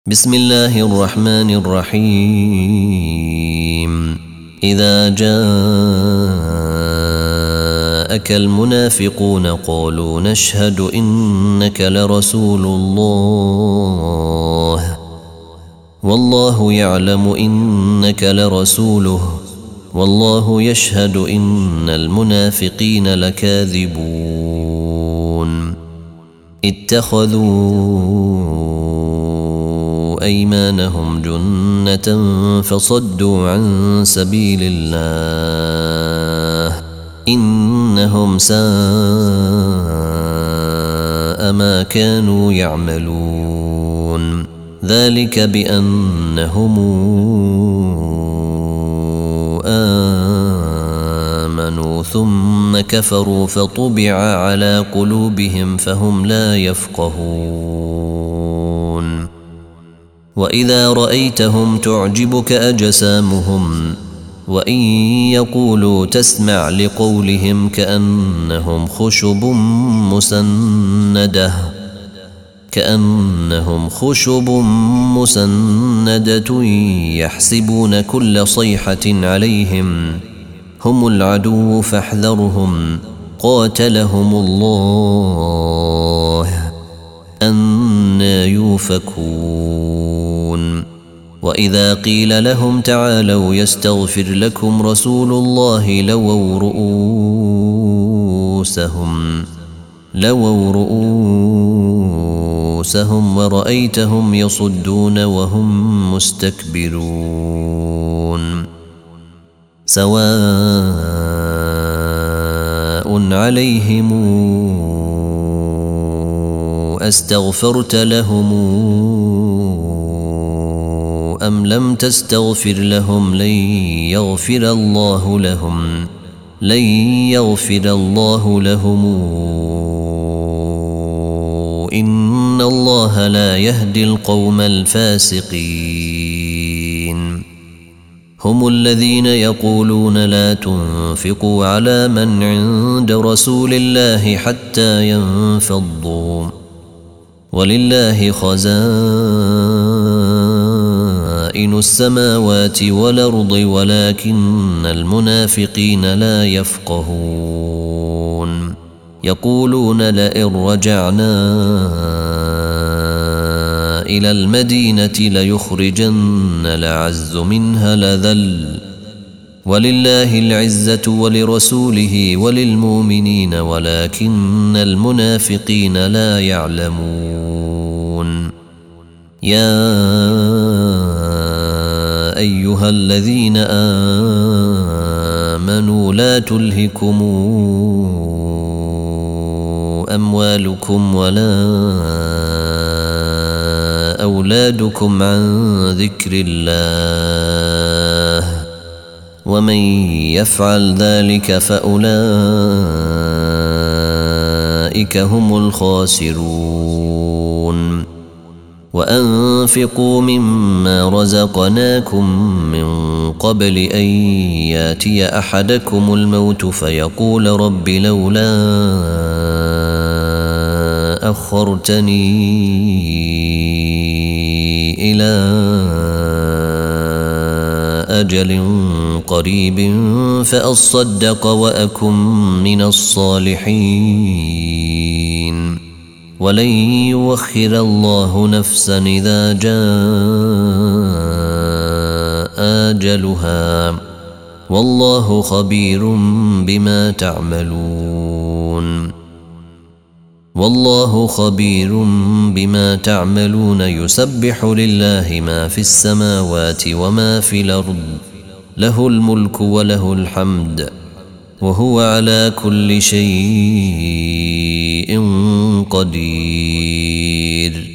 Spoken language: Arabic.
بسم الله الرحمن الرحيم. إذا جاءك المنافقون قالوا نشهد إنك لرسول الله والله يعلم إنك لرسوله والله يشهد إن المنافقين لكاذبون. اتخذوا أيمانهم جنة فصدوا عن سبيل الله إنهم ساء ما كانوا يعملون. ذلك بأنهم آمنوا ثم كفروا فطبع على قلوبهم فهم لا يفقهون. وإذا رأيتهم تعجبك أجسامهم وإن يقولوا تسمع لقولهم كأنهم خشب مسندة يحسبون كل صيحة عليهم هم العدو فاحذرهم قاتلهم الله أنى يؤفكون. وإذا قيل لهم تعالوا يستغفر لكم رسول الله لووا رؤوسهم ورأيتهم يصدون وهم مستكبرون. سواء عليهم أستغفرت لهم أم لم تستغفر لهم لن يغفر الله لهم إن الله لا يهدي القوم الفاسقين. هم الذين يقولون لا تنفقوا على من عند رسول الله حتى ينفضوا ولله خزائن السماوات والأرض ولكن المنافقين لا يفقهون. يقولون لئن رجعنا إلى المدينة ليخرجن الأعز منها الأذل ولله العزة ولرسوله وللمؤمنين ولكن المنافقين لا يعلمون. يا أيها الذين آمنوا لا تلهكم أموالكم ولا أولادكم عن ذكر الله ومن يفعل ذلك فأولئك هم الخاسرون. وأنفقوا مما رزقناكم من قبل أن ياتي أحدكم الموت فيقول رب لولا أخرتني إلى أجل قريب فأصدق وأكن من الصالحين ولن يؤخر الله نفسا إذا جاء أجلها والله خبير بما تعملون. يسبح لله ما في السماوات وما في الأرض له الملك وله الحمد وهو على كل شيء قدير.